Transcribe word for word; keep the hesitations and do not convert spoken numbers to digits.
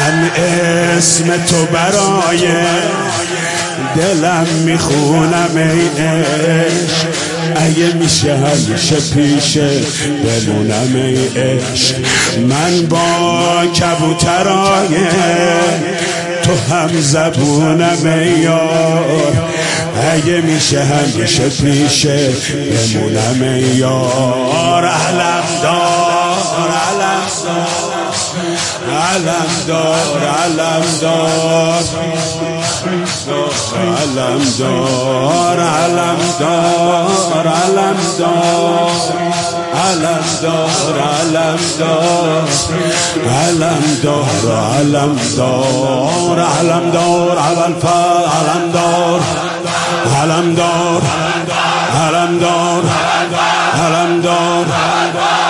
من اسم تو برای دلم میخونم ای عشق، اگه میشه همیشه پیشه بمونم ای عشق. من با کبوترای تو هم زبونم ای یار، اگه میشه همیشه پیشه بمونم ای یار. علم دار علم دار علم دار علم دار علم دار علم دار علم دار علم دار علم دار علم دار علم دار علم دار علم دار علم دار علم دار علم دار علم دار